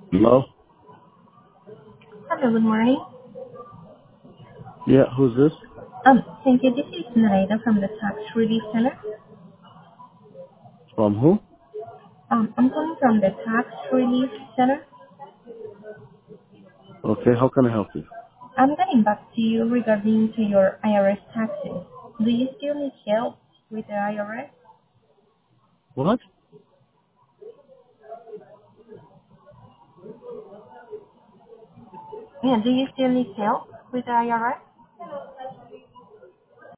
Hello? Hello, good morning. Yeah, who's this? Thank you. This is Nareda from the Tax Relief Center. From who? I'm calling from the Tax Relief Center. Okay, how can I help you? I'm getting back to you regarding to your IRS taxes. Do you still need help with the IRS? What? Yeah, do you still need help with the IRS?